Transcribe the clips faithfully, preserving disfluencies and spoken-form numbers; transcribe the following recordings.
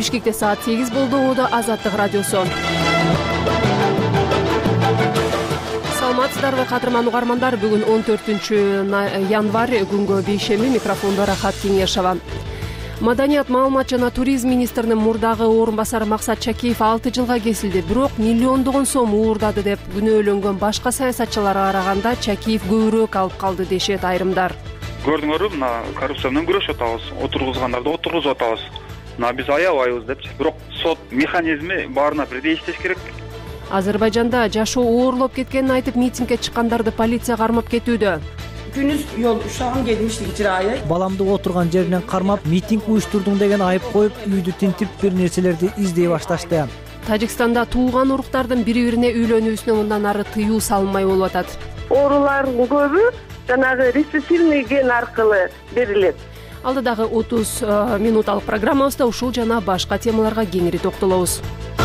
Бишкекте саат сегиз болду. Ода Азаттык радиосу. Саламатсыздарбы кадырман угармандар. Бүгүн он төртүнчү январь күнгө бейшемби. Микрофондо Рахат Кеңешова. Маданият, маалымат жана туризм министринин мурдагы орун басары Максат Чакиев алты жылга кесилди. Бирок миллиондогон сом уурдады деп күнөөлөнгөн башка саясатчыларга караганда Чакиев көбүрөөк алып калды дешет айрымдар. Көрдүңөрбү, мына коррупция менен күрөшүп атабыз, отургузгандарды отургузуп атабыз. Мына биз аябайбыз депчи. Бирок сот механизми баарына бирдей иштеш керек. Азербайжанда жашоо оорлоп кеткенин айтып митингге чыккандарды полиция кармап кетүүдө. Күнүз жол ушагым келмиштик ичирая. Баламды отурган жеринен кармап, митинг уюштурдуң деген айып коюп, үйдү тинтип бир нерселерди издей башташты. Тажикстанда туулган уруктардын бири-бирине үйлөнүүсүнө мындан ары тыюу салынмай болуп атат. Оорулардын көбү жанагы рецессивный ген аркылуу берилет. Алдыдагы отуз минуталык программабызда ушул жана башка темаларга кеңири токтолобуз.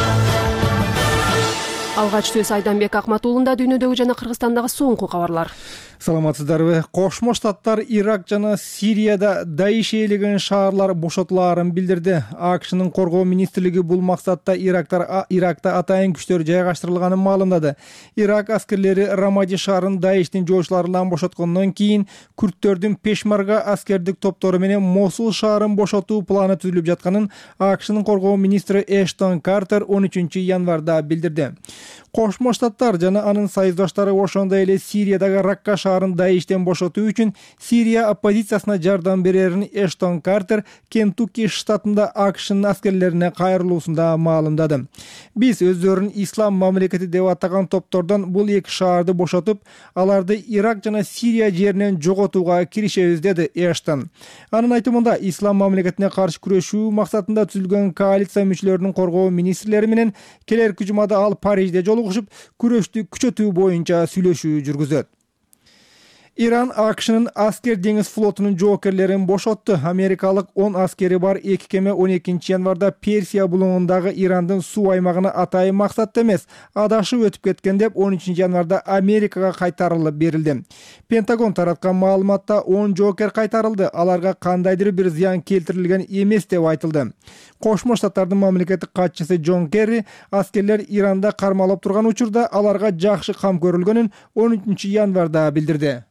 Алгач сөз Айданбек Акматуулунда дүйнөдөгү жана Кыргызстандагы соңку кабарлар. Саламатсыздарбы. Кошмо Штаттар Ирак жана Сирияда Даиш ээлеген шаарлар бошотулаарын билдирди. АКШнын коргоо министрлиги бул максатта Ирактар Иракта атайын күчтөр жайгаштырылганын маалымдады. Ирак аскерлери Рамади шаарын Даиштин жоочуларынан бошоткондон кийин күрттөрдүн Пешмарга аскердик топтору менен Мосул шаарын бошотуу планы түзүлүп жатканын АКШнын коргоо министри Эштон Картер он үчүнчү январда билдирди. Кошмо Штаттар жана анын союздаштары ошондой эле Сириядагы Ракка шаарын Даиштен бошотуу үчүн Сирия оппозициясына жардам берерин Эштон Картер Кентукки штатында АКШнын аскерлерине кайрылуусунда маалымдады. Биз өздөрүн ислам мамлекети деп атаган топтордон бул эки шаарды бошотуп, аларды Ирак жана Сирия жеринен жоготууга киришебиз, деди Эштон. Анын айтымында ислам мамлекетине каршы күрөшүү максатында түзүлгөн коалиция мүчөлөрүнүн коргоо министрлери менен келерки жумада ал Парижде жолугушуп, күрөштү күчөтүү боюнча сүйлөшүү жүргүзөт. Иран АКШнын аскер деңиз флотунун жоокерлерин бошотту. Америкалык он аскери бар эки кеме он экинчи январда Персия булуңундагы Ирандын суу аймагына атайын максатта эмес, адашып өтүп кеткен деп он үчүнчү январда Америкага кайтарылып берилди. Пентагон тараткан маалыматта он жоокер кайтарылды. Аларга кандайдыр бир зыян келтирилген эмес деп айтылды. Кошмо Штаттардын мамлекеттик катчысы Джон Керри аскерлер Иранда кармалып турган учурда аларга жакшы кам көрүлгөнүн он үчүнчү январда билдирди.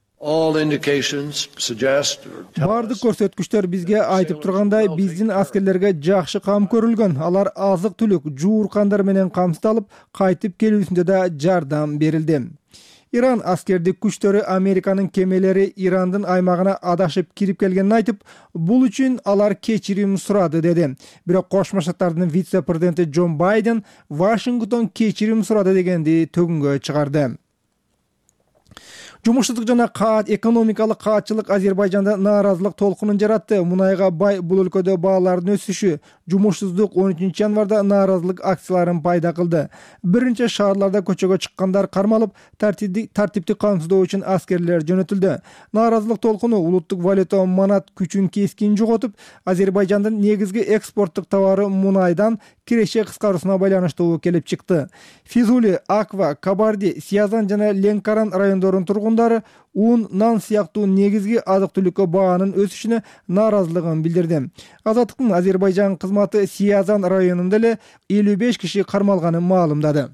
Бардык көрсөткүчтөр бизге айтып тургандай, биздин аскерлерге жакшы кам көрүлгөн. Алар азык-түлүк, жууркандар менен камсыздалып, кайтып келүүсүндө да жардам берилди. Иран аскердик күчтөрү Американын кемелери Ирандын аймагына адашып кирип келгенин айтып, бул үчүн алар кечирим сурады, деди. Бирок Кошмо Штаттардын вице-президенти Джон Байден Вашингтон кечирим сурады дегенди төгүнгө чыгарды. Жумушсуздук жана каат экономикалык каатчылык Азербайжанда нааразылык толкунун жаратты. Мунайга бай бул өлкөдө баалардын өсүшү, жумушсуздук он үчүнчү январда нааразылык акцияларын пайда кылды. Биринчи шаарларда көчөгө чыккандар кармалып, тартипти камсыздоо үчүн аскерлер жөнөтүлдү. Нааразылык толкуну улуттук валюта манат күчүн кескин жоготуп, Азербайжандын негизги экспорттук товары мунайдан киреше кыскаруусуна байланыштуу келип чыкты. Физули, Аква, Кабарди, Сиязан жана Ленкаран райондорунун тургундары ун, нан сыяктуу негизги азык-түлүккө баанын өсүшүнө нааразылыгын билдирди. Азаттыктын Азербайжан кызматы Сиязан районунда эле элүү беш киши кармалганын маалымдады.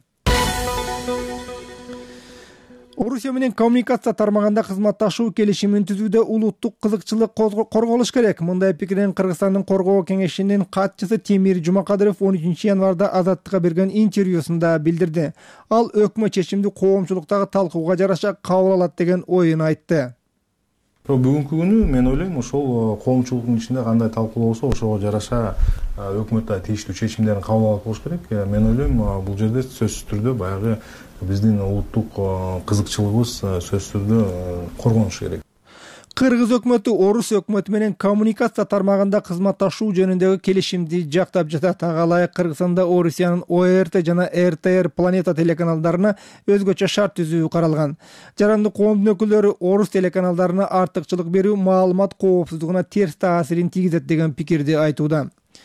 Орусия менен коммуникация тармагында кызматташуу келишимин түзүүдө улуттук кызыкчылык корголуш керек. Мындай пикирин Кыргызстандын коргоо кеңешинин катчысы Темир Жумакадыров он үчүнчү январда Азаттыкка берген интервьюсунда билдирди. Ал өкмөт чечимди коомчулуктагы талкууга жараша кабыл алат деген оюн айтты. Бүгүнкү күнү мен ойлойм, ошол коомчулуктун ичинде кандай талкуулоо болсо, ошого жараша өкмөт да тийиштүү чечимдерин кабыл алып болуш керек. Мен ойлойм, бул жерде сөзсүз түрдө баягы биздин улуттук кызыкчылыгыбыз сөзсүз түрдө коргонуш керек. Кыргыз өкмөтү Орус өкмөтү менен коммуникация тармагында кызматташуу жөнүндөгү келишимди жактап жатат. Ага Кыргызстанда Орусиянын О Р Т жана Р Т Р Планета телеканалдарына өзгөчө шарт түзүү каралган. Жарандык коомдун өкүлдөрү Орус телеканалдарына артыкчылык берүү маалымат коопсуздугуна терс таасирин тийгизет деген пикирди айтууда.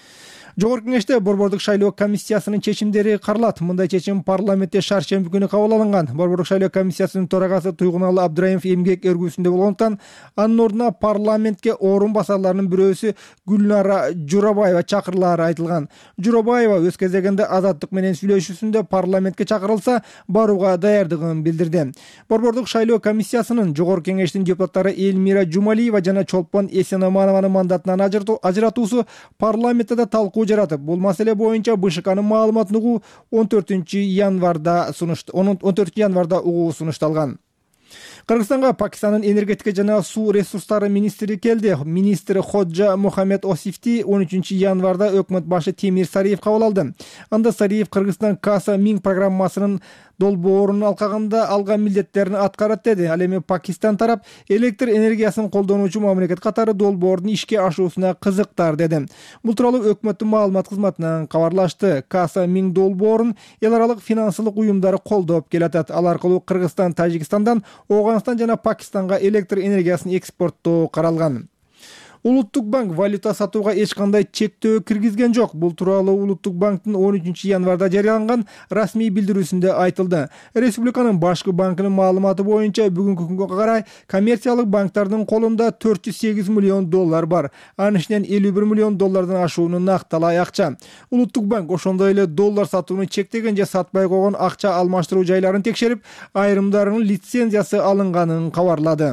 Жогорку Кеңеште Борбордук шайлоо комиссиясынын чечимдери каралат. Мындай чечим парламентте шаршемби күнү кабыл алынган. Борбордук шайлоо комиссиясынын төрагасы Туйгуналы Абдыраимов эмгек өргүүсүндө болгондуктан анын ордуна парламентке орун басарларынын бирөөсү Гүлнара Журабаева чакырылары айтылган. Журабаева өз кезегинде Азаттык менен сүйлөшүүсүндө парламентке чакырылса барууга даярдыгын билдирди. Борбордук шайлоо комиссиясынын Жогорку Кеңештин депутаттары Элмира Жумалиева жана Чолпон Эсенаманованын мандатынан ажыратуусу парламентте да талкуу жаратып, бул маселе боюнча БШКнын маалыматын угуу он төртүнчү январда угуу сунушталган. Кыргызстанга Пакистанын энергетика жана суу ресурстары министри келди. Министр Ходжа Мухаммед Осифти он үчүнчү январда өкмөт башы Темир Сариев кабыл алды. Анда Сариев Кыргызстан Каса Миң программасынын долбоорун алкаганда алган милдеттерин аткарат деди. Ал эми Пакистан тарап электр энергиясын колдонуучу мамлекет катары долбоордун ишке ашуусуна кызыктар деди. Бул тууралуу өкмөттүн маалымат кызматынан кабарлашты. Каса Миң долбоорун эл аралык финансылык уюмдары колдоп келатат. Ал аркылуу Кыргызстан, Тажикстандан Оганстан жана Пакистанга электр энергиясын экспорттоо каралган. Улуттук банк валюта сатууга эч кандай чектөө киргизген жок. Бул тууралуу Улуттук банктын он үчүнчү январда жарыяланган расмий билдирүүсүндө айтылды. Республиканын башкы банкынын маалыматы боюнча бүгүнкү күнгө карай коммерциялык банктардын колунда төрт жүз сегиз миллион доллар бар. Анын ичинен элүү бир миллион доллардан ашуунун накталай акча. Улуттук банк ошондой эле доллар сатууну чектеген же сатпай койгон акча алмаштыруу жайларын текшерип, айрымдарынын лицензиясы алынганын кабарлады.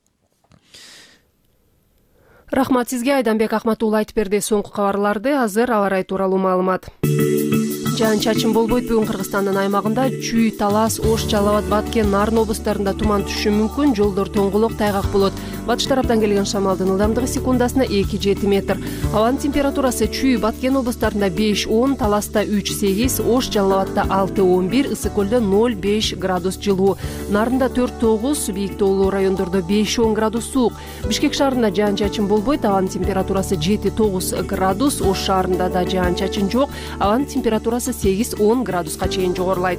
Рахмат сизге, Айданбек Акматулла айтып берди соңку кабарларды. Азыр аба ырайы тууралуу маалымат. Жаан чачын болбойт. Бүгүн Кыргызстандын аймагында Чүй, Талас, Ош, Жалал Абад, Баткен, Нарын облустарында туман түшүшү мүмкүн. Жолдор тоңголок, тайгак болот. Батыш тараптан келген шамалдын ылдамдыгы секундасына эки жети метр. Абанын температурасы Чүй, Баткен облустарында беш он, Таласта үч сегиз, Ош, Жалал Абадта алты он бир, Ысык көлдө ноль беш градус жылуу. Нарында төрт тогуз, бийик тоолуу райондордо беш он градус суук. Бишкек шаарында жаан чачын болбойт. Абанын температурасы жети тогуз градус. Ош шаарында да жаан чачын жок. Абанын температурасы сегиз он градуска чейин жогорулайт.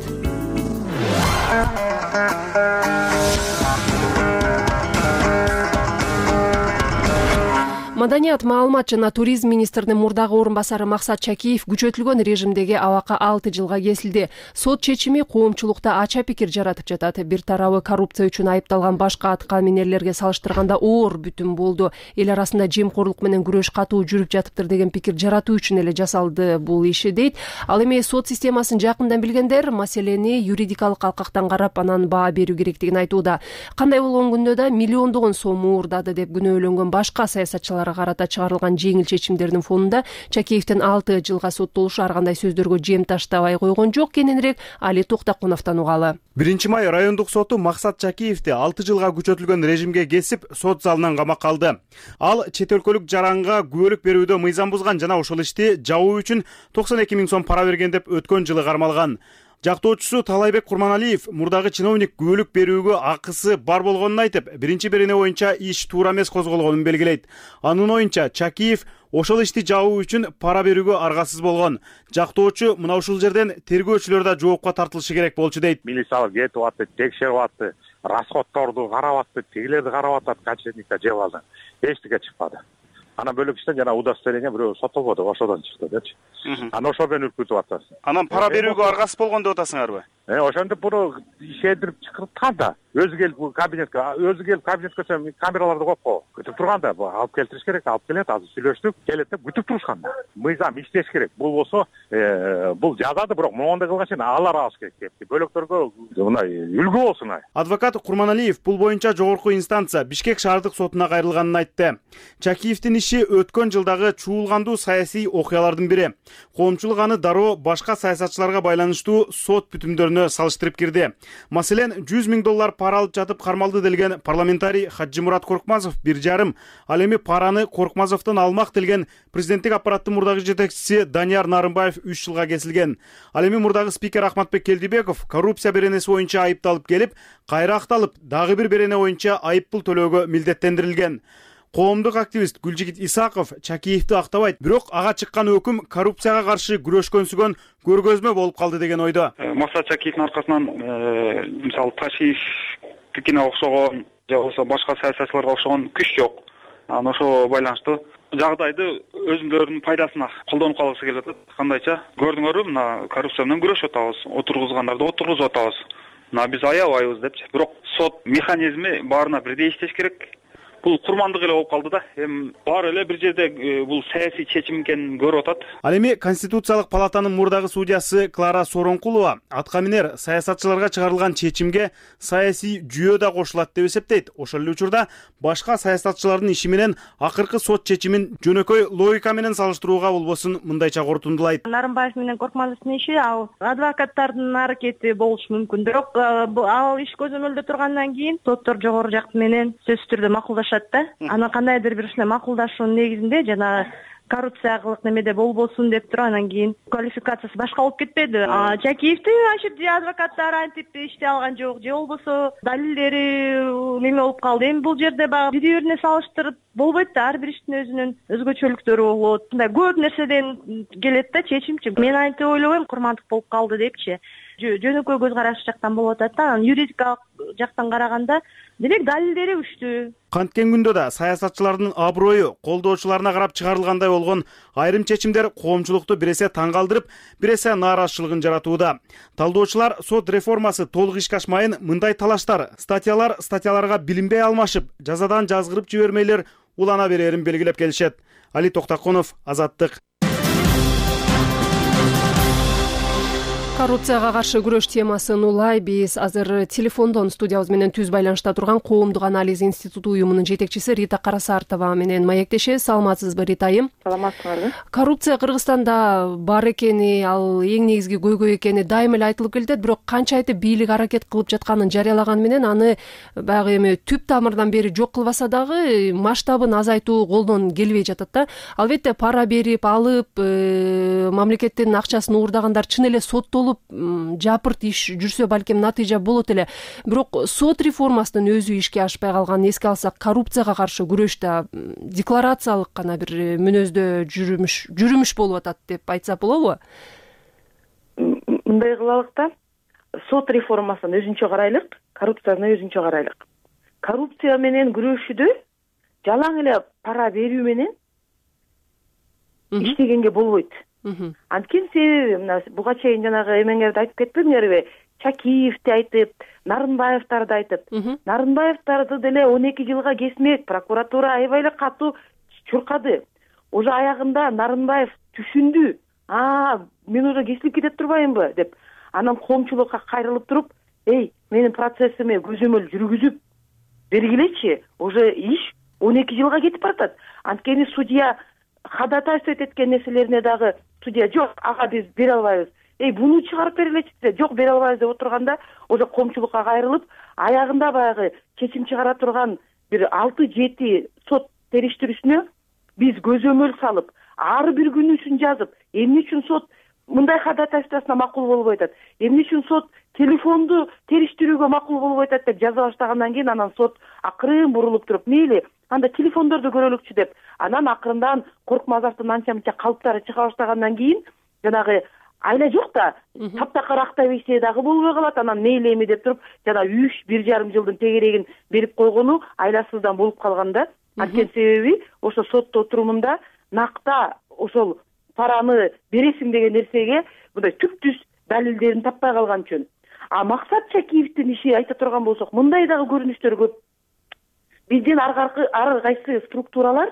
Маданият, маалымат жана туризм министринин мурдагы орун басары Максат Чакиев күчөтүлгөн режимдеги абакка алты жылга кесилди. Сот чечими коомчулукта ача пикир жаратып жатат. Бир тарабы коррупция үчүн айыпталган башка аткаминерлерге салыштырганда оор бүтүн болду. Эл арасында жемкорлук менен күрөш катуу жүрүп жатыптыр деген пикир жаратуу үчүн эле жасалды бул иши дейт. Ал эми сот системасын жакындан билгендер маселени юридикалык алкактан карап анан баа берүү керектигин айтууда. Кандай болгон күндө да миллиондогон сом уурдады деп күнөөлөнгөн башка саясатчылар карата чыгарылган жеңил чечимдердин фонунда Чакиевдин алты жылга соттолушу ар кандай сөздөргө жем таштабай койгон жок. Кененирээк Али Токтакуновдон угалы. биринчи май райондук соту Максат Чакиевди алты жылга күчөтүлгөн режимге кесип, сот залынан камакка алды. Ал чет өлкөлүк жаранга күбөлүк берүүдө мыйзам бузган жана ошол ишти жабуу үчүн токсон эки миң сом пара берген деп өткөн жылы кармалган. Жактоочусу Талайбек Курманалиев мурдагы чиновник күбөлүк берүүгө акысы бар болгонун айтып, биринчи берене боюнча иш туура эмес козголгонун белгилейт. Анын оюнча Чакиев ошол ишти жабуу үчүн пара берүүгө аргасыз болгон. Жактоочу мына ушул жерден тергөөчүлөр да жоопко тартылышы керек болчу дейт. Милициялар кетип атты, текшерип атты, расходторду карап атты, тигилерди карап атат, качетникке жеп алды. Эчтеке чыкпады. Анан бөлөкчүдөн жана удостоверение бирөө сотолбоду, ошодон чыкты депчи. Анан ошо менен үркүтүп атасыз. Анан пара берүүгө аргасыз болгон деп атасыңарбы? Э, ошентип буну ишендирип чыкырткан да. Өзү келип кабинетке, өзү келип кабинетке камераларды коюп кой. Күтүп турганда, алып келтириш керек, алып келет, азыр сүйлөштүк, келет деп күтүп турушкан да. Мыйзам иштеш керек. Бул болсо, бул жазады, бирок моундай кылган чейин алар алыш керек деп. Бөлөктөргө мындай үлгү болсун. Адвокат Курманалиев бул боюнча жогорку инстанция Бишкек шаардык сотуна кайрылганын айтты. Чакиевдин иши өткөн жылдагы чуулгандуу саясий окуялардын бири. Коомчулук аны дароо башка саясатчыларга байланыштуу сот бүтүмдөрүнө салыштырып кирди. Маселен, жүз миң доллар пара алып жатып кармалды делген парламентарий Хаджимурат Коркмазов бир жарым, ал эми параны Коркмазовдон алмак делген президенттик аппараттын мурдагы жетекчиси Данияр Нарымбаев үч жылга кесилген. Ал эми мурдагы спикер Ахматбек Келдибеков коррупция беренеси боюнча айыпталып келип, кайра акталып, дагы бир берене боюнча айыппул төлөөгө милдеттендирилген. Коомдук активист Гүлжигит Исаков Чакиевди актабайт, бирок ага чыккан өкүм коррупцияга каршы күрөшкөнсүгөн көргөзмө болуп калды деген ойдо. Максат Чакиевдин аркасынан мисалы Ташиев тикине окшогон же болбосо башка саясатчыларга окшогон күч жок. Анан ошого байланыштуу жагдайды өзүлөрүнүн пайдасына колдонуп калгысы келип атат. Кандайча көрдүңөрбү, мына коррупция менен күрөшүп атабыз, отургузгандарды отургузуп атабыз. Мына биз аябайбыз депчи. Бирок сот механизми баарына бирдей иштеш керек. Бул курмандык эле болуп калды да. Эми баары эле бир жерде бул саясий чечим экенин көрүп атат. Ал эми Конституциялык палатанын мурдагы судьясы Клара Соронкулова атка минер саясатчыларга чыгарылган чечимге саясий жүйө да кошулат деп эсептейт. Ошол эле учурда башка саясатчылардын иши менен акыркы сот чечимин жөнөкөй логика менен салыштырууга болбосун мындайча корутундулайт. Нарынбаев менен Коркмановдун иши ал адвокаттардын аракети болушу мүмкүн. Бирок ал иш көзөмөлдө тургандан кийин соттор жогору жак менен сөзсүз түрдө макулдашат. Анан кандайдыр бир ушундай макулдашуунун негизинде жана коррупциялык немеде болбосун деп туруп анан кийин квалификациясы башка болуп кетпеди. Чакиевдин ачып же адвокаттары антип иштей алган жок, же болбосо далилдери неме болуп калды. Эми бул жерде баягы бири бирине салыштырып болбойт да, ар бир иштин өзүнүн өзгөчөлүктөрү болот. Мындай көп нерседен келет да чечимчи. Мен антип ойлобойм, курмандык болуп калды депчи. Жөнөкөй көз караш жактан болуп атат да, анан юридикалык жактан караганда демек далилдери күчтүү. Канткен күндө да саясатчылардын аброю колдоочуларына карап чыгарылгандай болгон айрым чечимдер коомчулукту бир эсе таң калтырып, бир эсе нааразычылыгын жаратууда. Талдоочулар сот реформасы толук ишке ашмайын мындай талаштар, статьялар статьяларга билинбей алмашып, жазадан жазгырып жибермейлер улана берерин белгилеп келишет. Али Токтаконов, Азаттык. Коррупцияга каршы күрөш темасын улай биз азыр телефондон студиябыз менен түз байланышта турган Коомдук анализ институту уюмунун жетекчиси Рита Карасартова менен маектешебиз. Саламатсызбы, Рита айым? Саламатсыңарбы? Коррупция Кыргызстанда бар экени, ал эң негизги көйгөй экени дайыма эле айтылып келет, бирок канча айтып бийлик аракет кылып жатканын жарыялаган менен аны баягы эми түп тамырдан бери жок кылбаса дагы масштабын азайтуу колдон келбей жатат да. Албетте пара берип, алып, мамлекеттин акчасын уурдагандар чын эле соттолуп жапырт иш жүрсө балким натыйжа болот эле. Бирок сот реформасынын өзү ишке ашпай калганын эске алсак, коррупцияга каршы күрөштө декларациялык гана бир мүнөздө жүрүмүш жүрүмүш болуп атат деп айтсак болобу? Мындай кылалык да, сот реформасын өзүнчө карайлык, коррупцияны өзүнчө карайлык. Коррупция менен күрөшүүдө жалаң эле пара берүү менен иштегенге болбойт. Анткени себеби мына буга чейин жанагы эмеңерди айтып кетпеңерби? Чакиевди айтып, Нарынбаевдарды айтып. Нарынбаевдарды деле он эки жылга кесмек, прокуратура аябай эле катуу чуркады. Уже аягында Нарынбаев түшүндү. А, мен уже кесилип кетет турбаймбы деп. Анан коомчулукка кайрылып туруп, "Эй, менин процессими көзөмөл жүргүзүп бергилечи". Уже иш он эки жылга кетип баратат. Анткени судья ходатайство эткен нерселерине дагы судья жок, ага биз бере албайбыз. Эй, буну чыгарып бергилечи деп, жок бере албайбыз деп отурганда, уже коомчулукка кайрылып, аягында баягы чечим чыгара турган бир алты жети сот териштирүүсүнө биз көзөмөл салып, ар бир күнүсүн жазып, эмне үчүн сот мындай ходатайствосуна макул болбой атат, эмне үчүн сот телефонду териштирүүгө макул болбой атат деп жаза баштагандан кийин анан сот акырын бурулуп туруп, мейли, анда телефондорду көрөлүкчү деп, анан акырындан Коркмазовдун анча-мынча калыптары чыга баштагандан кийин жанагы айла жок да, таптакыр актай берсе дагы болбой калат, анан мейли эми деп туруп, жана үч бир жарым жылдын тегерегин берип койгону айласыздан болуп калган да. Анткени себеби ошо сотто отурумунда накта ошол параны бересиң деген нерсеге мындай түптүз далилдерин таппай калган үчүн. А Максат Чакиевдин иши айта турган болсок, мындай дагы көрүнүштөр көп. Биздин ар кайсы структуралар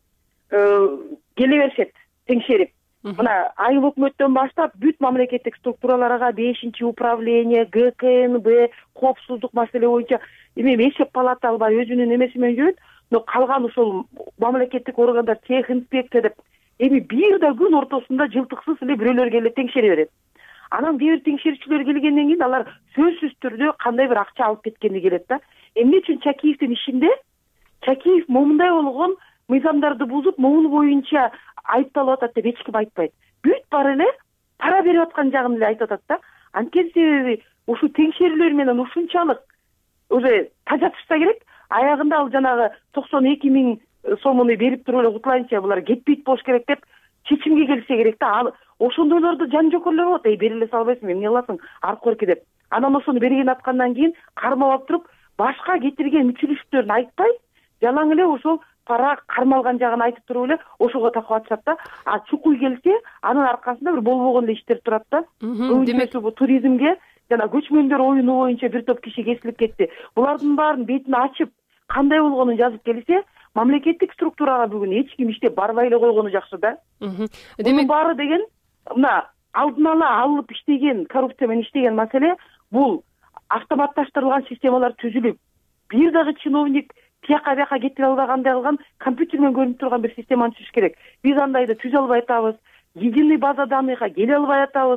келе беришет теңшерип. Мына айыл өкмөттөн баштап бүт мамлекеттик структураларга бешинчи управление, Г К Н Б, коопсуздук маселе боюнча эми эсеп палата албай өзүнүн эмеси менен жүрөт, но калган ошол мамлекеттик органдар, тех инспекция деп эми бир да күн ортосунда жылтыксыз эле бирөөлөр келип теңшере берет. Анан кээ бир теңшерүүчүлөр келгенден кийин алар сөзсүз түрдө кандай бир акча алып кеткени келет да. Эмне үчүн Чакиевдин ишинде Чакиев момундай болгон мыйзамдарды бузуп, могул боюнча айыпталып атат деп эч ким айтпайт. Бүт бар эле пара берип аткан жагын эле айтып атат да. Анткени себеби ушул теңшерүүлөр менен ушунчалык уже тажатышса керек, аягында ал жанагы токсон эки миң сомуну берип туруп эле кутулайынча булар кетпейт болуш керек деп чечимге келсе керек да. Ошондойлорду жан жокерлөр болот, эй бере эле салбайсың, эмне кыласың, аркы орки деп. Анан ошону берген аткандан кийин кармап алып туруп, башка кетирген мүчүлүштөрүн айтпай, жалаң эле ошол пара кармалган жагын айтып туруп эле ошого такап атышат да. А чукуй келсе анын аркасында бир болбогон эле иштер турат да. Демек бул туризмге жана көчмөндөр оюну боюнча бир топ киши кесилип кетти. Булардын баарын бетин ачып кандай болгонун жазып келсе, мамлекеттик структурага бүгүн эч ким иштеп барбай эле койгону жакшы да. Демек баары деген мына алдын ала алып иштеген, коррупция менен иштеген маселе бул автоматташтырылган системалар түзүлүп, бир дагы чиновник тияка бияка кетип албагандай кылган компьютер менен көрүнүп турган бир системаны түзүш керек. Биз андайды түзө албай атабыз. Единый база данныйга келе албай атабыз.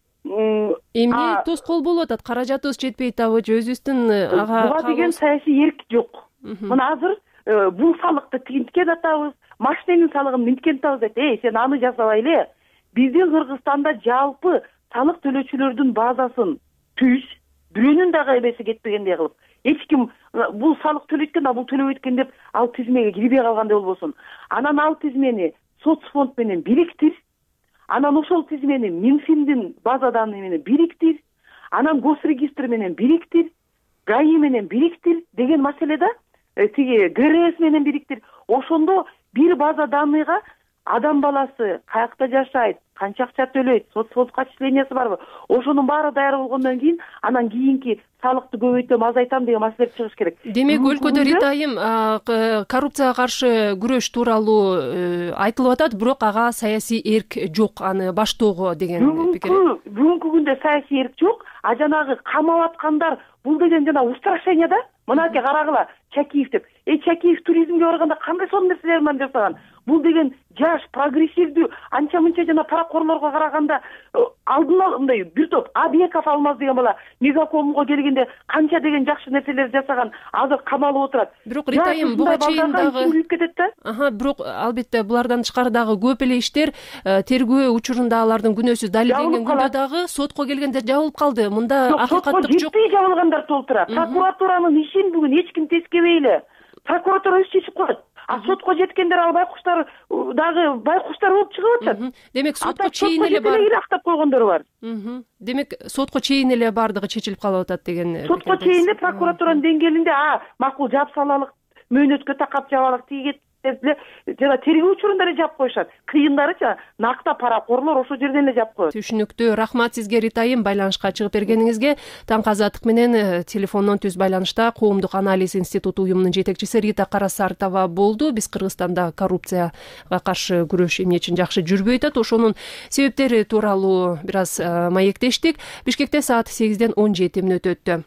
Эмне тоскоол болуп атат? Каражатыбыз жетпей атабы, өзүбүздүн ага буга деген саясий эрк жок. Мына азыр бул салыкты тинткен атабыз, машиненин салыгын минткен атабыз дейт. Эй, сен аны жасабай эле. Биздин Кыргызстанда жалпы салык төлөөчүлөрдүн базасын түз, бирөөнүн дагы эбеси кетпегендей кылып, эч ким бул салык төлөйт, а бул төлөбөйт экен деп ал тизмеге кирбей калгандай болбосун. Анан ал тизмени соцфонд менен бириктир. Анан ошол тизмени Минфиндин база данные менен бириктир. Анан госрегистр менен бириктир. ГАИ менен бириктир деген маселеде тиги ГРС менен бириктир. Ошондо бир база данныйга адам баласы каякта жашайт, канча акча төлөйт, соцфондко отчислениясы барбы? Ошонун баары даяр болгондон кийин анан кийинки салыкты көбөйтөм, азайтам деген маселе чыгыш керек. Демек, өлкөдө Ритайым коррупцияга каршы күрөш тууралуу айтылып атат, бирок ага саясий эрк жок, аны баштоого деген пикир. Бүгүнкү күндө саясий эрк жок, а жанагы камап аткандар бул деген жана устрашение да. Мынакей карагыла, Чакиев деп. Эй, Чакиев туризмге барганда кандай сон нерселерди жасаган? Бул деген жаш, прогрессивдүү, анча-мынча жана паракорлорго караганда алдын ала мындай бир топ Абеков Алмаз деген бала Мегакомго келгенде канча деген жакшы нерселерди жасаган, азыр камалып отурат. Бирок Ритайым буга чейин дагы кетет да? Аха, бирок албетте булардан тышкары дагы көп эле иштер тергөө учурунда алардын күнөөсү далилденген күндө дагы сотко келгенде жабылып калды. Мында акыйкаттык жок. Жетпей жабылгандар толтура. Прокуратуранын ишин бүгүн эч ким тескебей эле. Прокуратура өз чечип коет. А сотко жеткендер ал байкуштар дагы байкуштар болуп чыгып атат. Демек сотко чейин эле бар. Актап койгондор бар. Демек сотко чейин эле бардыгы чечилип калып атат деген. Сотко чейин эле прокуратуранын деңгээлинде а макул жаап салалык, мөөнөткө такап жабалык тиги эле жана тергөө учурунда эле жаап коюшат. Кыйындарычы накта паракорлор ошол жерден эле жаап коет. Түшүнүктүү. Рахмат сизге, Ритайым, байланышка чыгып бергениңизге. Таңкы Азаттык менен телефондон түз байланышта Коомдук анализ институту уюмунун жетекчиси Рита Карасартова болду. Биз Кыргызстанда коррупцияга каршы күрөш эмне үчүн жакшы жүрбөй атат, ошонун себептери тууралуу бир аз маектештик. Бишкекте саат сегизден он жети мүнөт өттү.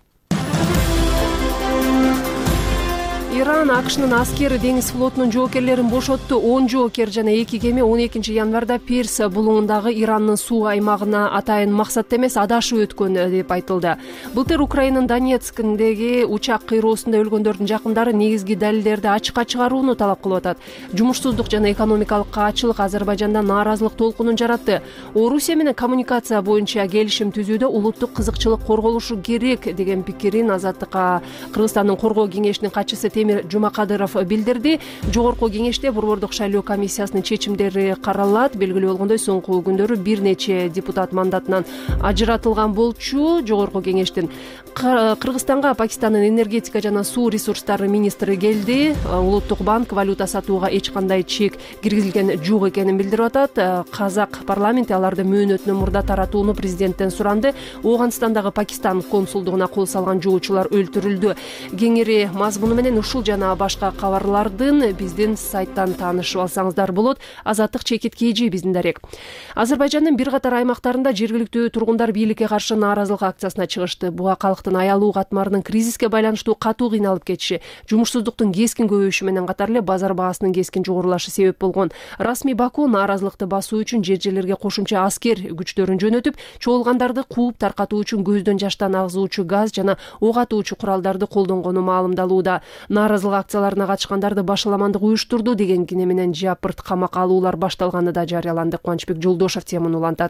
Иран АКШнын аскери деңиз флотунун жоокерлерин бошотту. он жоокер жана эки кеме он экинчи январда Перс булуңундагы Ирандын суу аймагына атайын максатта эмес адашып өткөн деп айтылды. Былтыр Украинанын Донецкиндеги учак кыйроосунда өлгөндөрдүн жакындары негизги далилдерди ачыкка чыгарууну талап кылып атат. Жумушсуздук жана экономикалык каачылык Азербайжанда нааразылык толкунун жаратты. Орусия менен коммуникация боюнча келишим түзүүдө улуттук кызыкчылык корголушу керек деген пикирин Азаттыкка Кыргызстандын коргоо кеңешинин катчысы Жумакадыров билдирди. Жогорку кеңеште Борбордук шайлоо комиссиясынын чечимдери каралат. Белгилүү болгондой, соңку күндөрү бир нече депутат мандатынан ажыратылган болчу. Жогорку кеңештин Кыргызстанга Пакистандын энергетика жана суу ресурстары министри келди. Улуттук банк валюта сатууга эч кандай чек киргизилген жок экенин билдирип атат. Казак парламенти аларды мөөнөтүнөн мурда таратууну президенттен суранды. Ооганстандагы Пакистан консулдугуна кол салган жоочулар өлтүрүлдү. Кеңири мазмуну менен ушул жана башка кабарлардын биздин сайттан таанышып алсаңыздар болот. Азаттык чекит кийжи биздин дарек. Азербайжандын бир катар аймактарында жергиликтүү тургундар бийликке каршы нааразылык акциясына чыгышты. Буга калктын аялуу катмарынын кризиске байланыштуу катуу кыйналып кетиши, жумушсуздуктун кескин көбөйүшү менен катар эле базар баасынын кескин жогорулашы себеп болгон. Расмий Баку нааразылыкты басуу үчүн жер жерлерге кошумча аскер күчтөрүн жөнөтүп, чогулгандарды кууп таркатуу үчүн көздөн жаштан агызуучу газ жана ок атуучу куралдарды колдонгону маалымдалууда. Нааразылык акцияларына катышкандарды башаламандык уюштурду деген кине менен жапырт камакка алуулар башталганы да жарыяланды. Кубанычбек Жолдошев теманы улантат.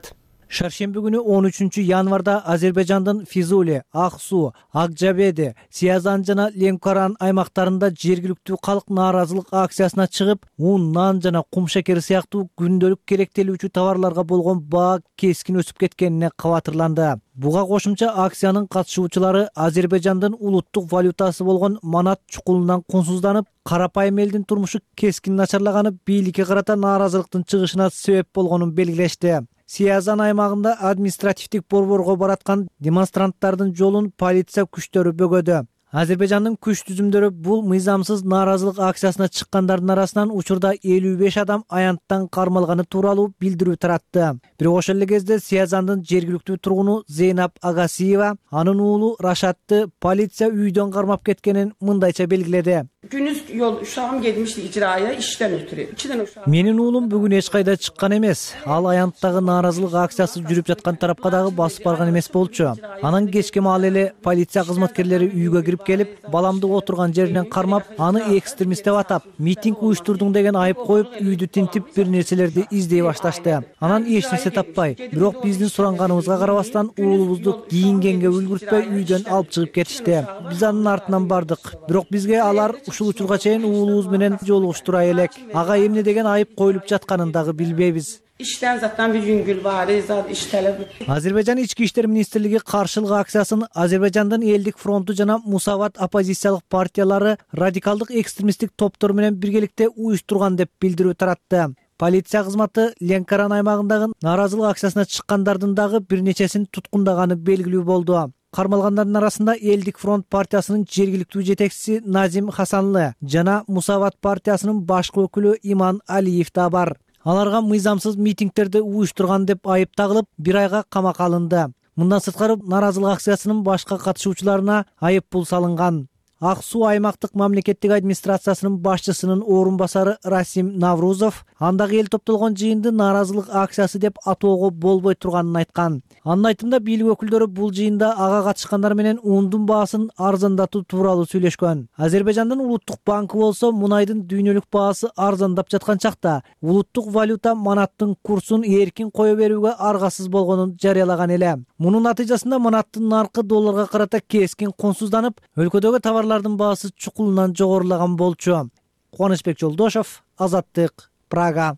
Шаршемби күнү он үчүнчү январда Азербайжандын Физули, Ак Суу, Акжабеде, Сиязан жана Ленкоран аймактарында жергиликтүү калк нааразылык акциясына чыгып, un, нан жана кум шекери сыяктуу күндөлүк керектелүүчү товарларга болгон баа кескин өсүп кеткенине кабатырланды. Буга кошумча акциянын катышуучулары Азербайжандын улуттук валютасы болгон манат чукулунан кунсузданып, карапайым элдин турмушу кескин начарлаганы бийликке карата нааразылыктын чыгышына себеп болгонун белгилешти. Сиязан аймагында административдик борборго бараткан демонстранттардын жолун полиция күчтөрү бөгөдү. Азербайжандын күч түзүмдөрү бул мыйзамсыз нааразылык акциясына чыккандардын арасынан учурда элүү беш адам аянттан кармалганы тууралуу билдирүү таратты. Бирок ошол эле кезде Сиязандын жергиликтүү тургуну Зейнап Агасиева анын уулу Рашатты полиция үйдөн кармап кеткенин мындайча белгиледи. Gündüz yol uşağım gelmişti icraya işten ötürü. İçiden uşağım. Менин уулум бүгүн эч кайда чыккан эмес. Ал аянттагы нааразылык акциясы жүрүп жаткан тарапка дагы басып барган эмес болчу. Анан кечке маал эле полиция кызматкерлери үйгө кирип келип, баламды отурган жеринен кармап, аны экстремист деп атап, митинг уюштурдуң деген айып коюп, үйдү тинтип бир нерселерди издей башташты. Анан эч нерсе таппай, бирок биздин суранганыбызга карабастан уулубузду кийингенге үлгүртпөй үйдөн алып чыгып кетишти. Биз анын артынан бардык, бирок бизге алар ушул учурга чейин уулубуз менен жолугуштура элек. Ага эмне деген айып коюлуп жатканын дагы билбейбиз. İşten zaten bir yüngül var, zat işteler. Азербайжан ички иштер министрлиги каршылык акциясын Азербайжандын Элдик фронту жана Мусават оппозициялык партиялары радикалдык экстремисттик топтор менен биргеликте уюштурган деп билдирүү таратты. Полиция кызматы Ленкоран аймагындагы нааразылык акциясына чыккандардын дагы бир нечесин туткундаганы белгилүү болду. Кармалгандардын арасында Элдик фронт партиясынын жергиликтүү жетекчиси Назим Хасанлы жана Мусават партиясынын башкы өкүлү Иман Алиев да бар. Аларга мыйзамсыз митингтерди уюштурган деп айып тагылып, бир айга камакка алынды. Мындан сырткары нааразылык акциясынын башка катышуучуларына айып пул салынган. Ак Суу аймактык мамлекеттик администрациясынын башчысынын орун басары Расим Наврузов андагы эл топтолгон жыйынды нааразылык акциясы деп атоого болбой турганын айткан. Анын айтымында бийлик өкүлдөрү бул жыйында ага катышкандар менен ундун баасын арзандатуу тууралуу сүйлөшкөн. Азербайжандын улуттук банкы болсо мунайдын дүйнөлүк баасы арзандап жаткан чакта улуттук валюта манаттын курсун эркин кое берүүгө аргасыз болгонун жарыялаган эле. Мунун натыйжасында манаттын наркы долларга карата кескин кунсузданып, өлкөдөгү товарлардын баасы чукулунан жогорулаган болчу. Кубанычбек Жолдошов, Азаттык, Прага.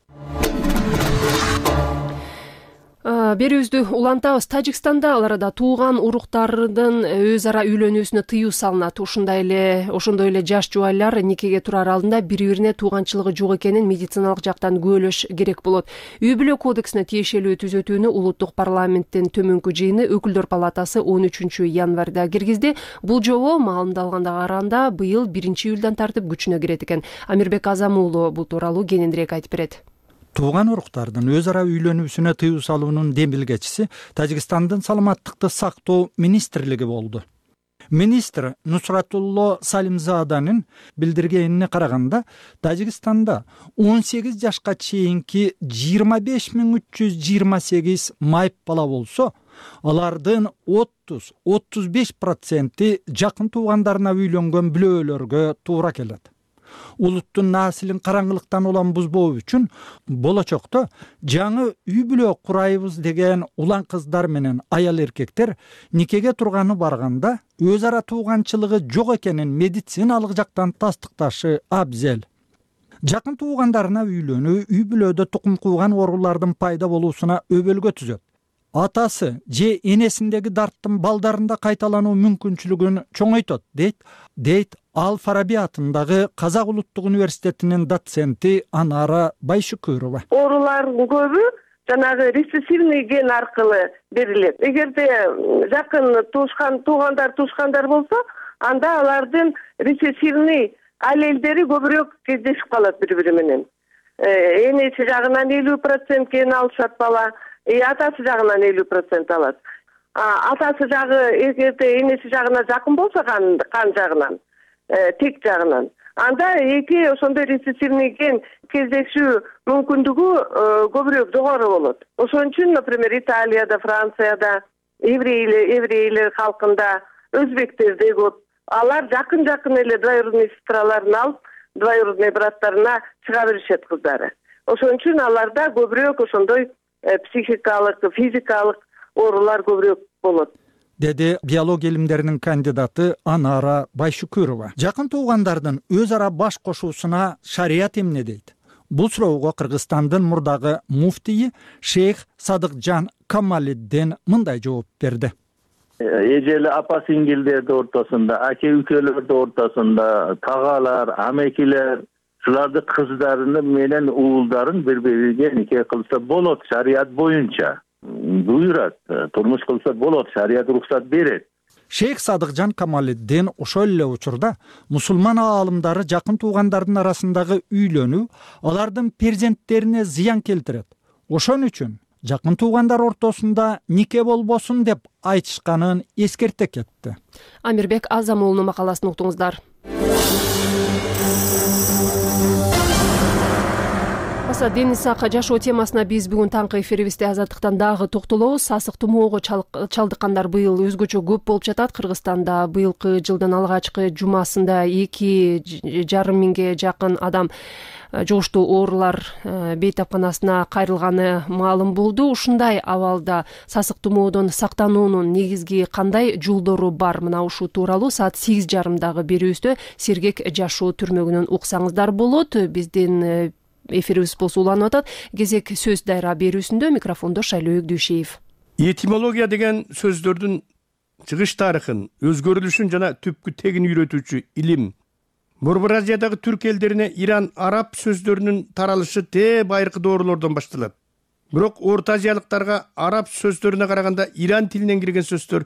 Берүүбүздү улантабыз. Тажикстанда аларда тууган уруктардын өз ара үйлөнүүсүнө тыюу салынат. Ушундай эле ошондой эле жаш жубайлар никеге турар алдында бири-бирине тууганчылыгы жок экенин медициналык жактан күбөлөш керек болот. Үй бүлө кодексине тиешелүү түзөтүүнү улуттук парламенттин төмөнкү жыйыны өкүлдөр палатасы он үчүнчү январда киргизди. Бул жобо маалымдалганга караганда быйыл биринчи июлдан тартып күчүнө кирет экен. Амирбек Азам уулу бул тууралуу кененирээк айтып берет. Тууган уруктардын өз ара үйлөнүүсүнө тыюу салуунун демилгечиси Тажикстандын саламаттыкты сактоо министрлиги болду. Министр Нусратулло Салимзаданын билдиргенине караганда, Тажикстанда он сегиз жашка чейинки жыйырма беш миң үч жүз жыйырма сегиз майып бала болсо, алардын отуз отуз беш проценти жакын туугандарына үйлөнгөн бүлөлөргө туура келет. Улуттун насилин караңгылыктан улам бузбоо үчүн болочокто жаңы үй бүлө курайбыз деген улан кыздар менен аял эркектер никеге турганы барганда өз ара тууганчылыгы жок экенин медициналык жактан тастыкташы абзел. Жакын туугандарына үйлөнүү үй бүлөдө тукум кууган оорулардын пайда болуусуна өбөлгө түзөт. Атасы же энесиндеги дарттын балдарында кайталануу мүмкүнчүлүгүн чоңойтот, дейт, дейт Ал Фараби атындагы Казак улуттук университетинин доценти Анара Байшукурова. Оорулардын көбү жанагы рецессивный ген аркылы берилет. Эгерде жакын туушкан туугандар туушкандар болсо, анда алардын рецессивный аллелдери көбүрөөк кездешип калат бири-бири менен. Энеси жагынан элүү процент ген алышат бала, атасы жагынан элүү процент алат. Атасы жагы эгерде энеси жагына жакын болсо кан жагынан, тек жагынан, анда эки ошондой рецессивный ген кездешүү мүмкүндүгү көбүрөөк жогору болот. Ошон үчүн, например, Италияда, Францияда, еврейлер, еврейлер халкында, өзбектерде көп. Алар жакын-жакын эле двоюродный сестраларын алып, двоюродный браттарына чыга беришет кыздары. Ошон үчүн аларда көбүрөөк ошондой психикалык, физикалык оорулар көбүрөөк болот, деди биология илимдеринин кандидаты Анара Байшүкүрова. Жакын туугандардын өз ара баш кошуусуна шарият эмне дейт? Бул суроого Кыргызстандын мурдагы муфтийи Шейх Садыкжан Камалиддин мындай жооп берди. Эжели апа сиңдилдердин ортосунда, аке үкөлөрдүн ортосунда тагалар, амекилер, шулардын кыздарыны менен уулдарын бири-бирине нике кылса болот, шарият боюнча буйрат, турмуш кылса болот, шарият уруксат берет. Шейх Садыкжан Камалиддин ошол эле учурда мусулман аалымдары жакын туугандардын арасындагы үйлөнүү алардын перзенттерине зыян келтирет. Ошон үчүн жакын туугандар ортосунда нике болбосун деп айтышканын эскерте кетти. Амирбек Азам уулунун макаласын уктуңуздар. Ден Исака жашоо темасына биз бүгүн таңкы эфирибизде азаттыктан дагы токтолобуз. Сасык тумоого чалдыккандар быйыл өзгөчө көп болуп жатат. Кыргызстанда быйылкы жылдын алгачкы жумасында эки жарым миңге жакын адам жугуштуу оорулар бейтапканасына кайрылганы маалым болду. Ушундай абалда сасык тумоодон сактануунун негизги кандай жолдору бар? Мына ушул тууралуу саат сегиз жарымдагы берүүбүздө сергек жашоо түрмөгүнөн уксаңыздар болот. Биздин эфирибиз болсо уланып атат. Кезек сөз дайра берүүсүндө микрофондо Шайлоо Өгдүшеев. Этимология деген сөздөрдүн чыгыш тарыхын, өзгөрүлүшүн жана түпкү тегин үйрөтүүчү илим. Борбор Азиядагы түрк элдерине Иран, араб сөздөрүнүн таралышы те байыркы доорулордон башталат. Бирок Орто Азиялыктарга араб сөздөрүнө караганда Иран тилинен кирген сөздөр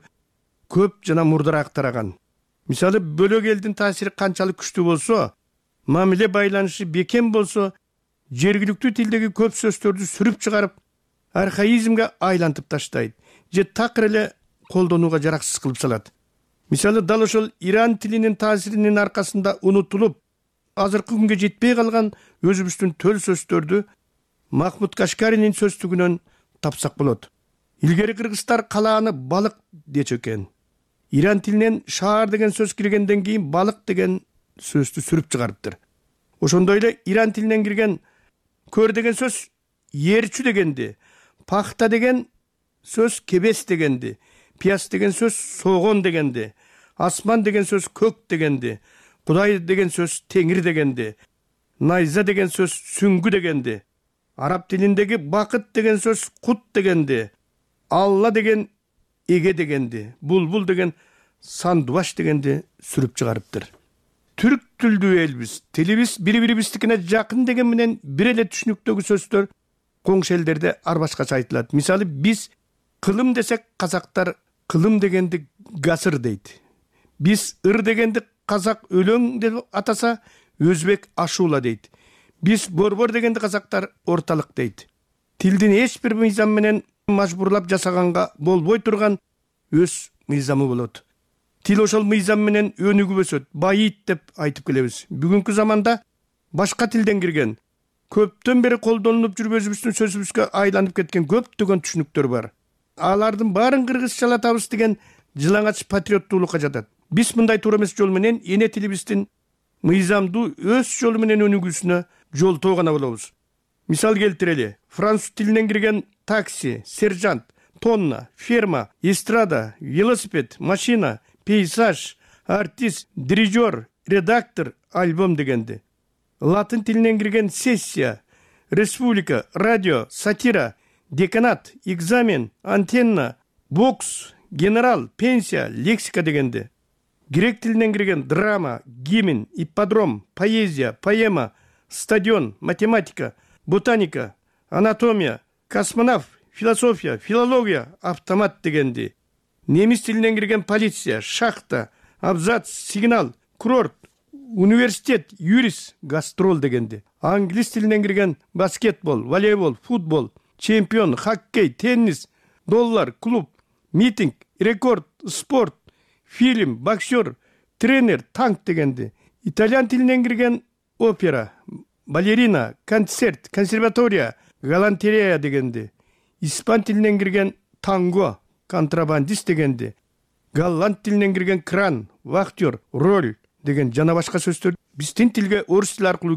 көп жана мурдараак тараган. Мисалы, бөлөк элдин таасири канчалык күчтүү болсо, мамиле байланышы бекем болсо, жергиликтүү тилдеги көп сөздөрдү сүрүп чыгарып, архаизмге айлантып таштайт, же такыр эле колдонууга жараксыз кылып салат. Мисалы, дал ошол Иран тилинин таасиринин аркасында унутулуп, азыркы күнгө жетпей калган өзүбүздүн төл сөздөрдү Махмуд Кашкаринин сөздүгүнөн тапсак болот. Илгери кыргыздар калааны балык дечү экен. Иран тилинен шаар деген сөз киргенден кийин балык деген сөздү сүрүп чыгарыптыр. Ошондой эле Иран тилинен кирген көр деген сөз ерчү дегенди, пахта деген сөз кебес дегенди, пияз деген сөз согон дегенди, асман деген сөз көк дегенди, Кудай деген сөз теңир дегенди, найза деген сөз сүңгү дегенди, араб тилиндеги бакыт деген сөз кут дегенди, Алла деген эге дегенди, булбул деген сандубаш дегенди сүрүп чыгарыптыр. Түрк тілдүү элбиз, тилибиз бири-бирибиздикине жакын деген менен бир эле түшүнүктөгү сөздөр коңшу элдерде ар башкача айтылат. Мисалы, биз кылым десек, казактар кылым дегенди гасыр дейт. Биз ыр дегенди казак өлөң деп атаса, өзбек ашула дейт. Биз борбор дегенди казактар орталык дейт. Тилдин эч бир мыйзам менен мажбурлап жасаганга болбой турган өз мыйзамы болот. Тил ошол мыйзам менен өнүгүп өсөт, байыйт деп айтып келебиз. Бүгүнкү заманда башка тилден кирген, көптөн бери колдонулуп жүрүп өзүбүздүн сөзүбүзгө айланып кеткен көптөгөн түшүнүктөр бар. Алардын баарын кыргызчалатабыз деген жылаңач патриоттуулукка жатат. Биз мындай туура эмес жол менен эне тилибиздин мыйзамдуу өз жолу менен өнүгүүсүнө жол тоогана болобуз. Мисал келтирели, француз тилинен кирген такси, сержант, тонна, ферма, эстрада, велосипед, машина, пейзаж, артист, дирижер, редактор, альбом дегенди. Латын тилинен кирген сессия, республика, радио, сатира, деканат, экзамен, антенна, бокс, генерал, пенсия, лексика дегенди. Грек тилинен кирген драма, гимн, ипподром, поэзия, поэма, стадион, математика, ботаника, анатомия, космонавт, философия, филология, автомат дегенди. Немис тилинен кирген полиция, шахта, абзац, сигнал, курорт, университет, юрист, гастрол дегенди. Англис тилинен кирген баскетбол, волейбол, футбол, чемпион, хоккей, теннис, доллар, клуб, митинг, рекорд, спорт, фильм, боксер, тренер, танк дегенди. Итальян тилинен кирген опера, балерина, концерт, консерватория, галантерея дегенди. Испан тилинен кирген танго, контрабандист дегенди. Голланд тилинен кирген кран, вахтер, роль деген жана башка сөздөр биздин тилге орус тили аркылуу кирип,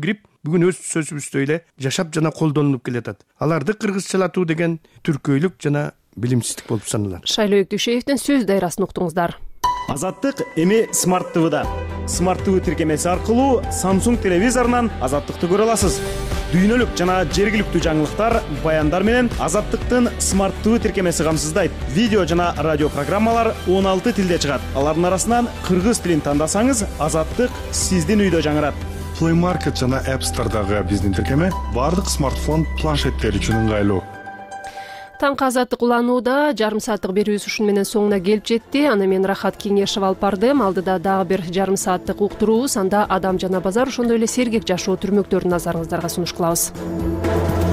бүгүн өз сөзүбүздө эле жашап жана колдонулуп келатат. Аларды кыргызчалатуу деген түркөйлүк жана билимсиздик болуп саналат. Шайлоо Өктүшеевдин сөз дайрасын уктуңуздар. Азаттык эми Смарт ТВда. Смарт ТВ тиркемеси аркылуу Samsung телевизорунан Азаттыкты көрө аласыз. Дүйнөлүк жана жергиликтүү жаңылыктар, баяндар менен Азаттыктын Смарт ТВ тиркемеси камсыздайт. Видео жана радио программалар он алты тилде чыгат. Алардын арасынан кыргыз тилин тандасаңыз, Азаттык сиздин үйдө жаңырат. Play Market жана App Store'дагы биздин тиркеме бардык смартфон, планшеттер үчүн ыңгайлуу. Таңкы Азаттык уланууда жарым сааттык берүүбүз ушун менен соңуна келип жетти. Аны мен Рахат Кеңешева алып бардым. Алдыда дагы бир жарым сааттык уктуруубуз, анда Адам жана базар, ошондой эле сергек жашоо түрмөктөрүн назарыңыздарга сунуш кылабыз.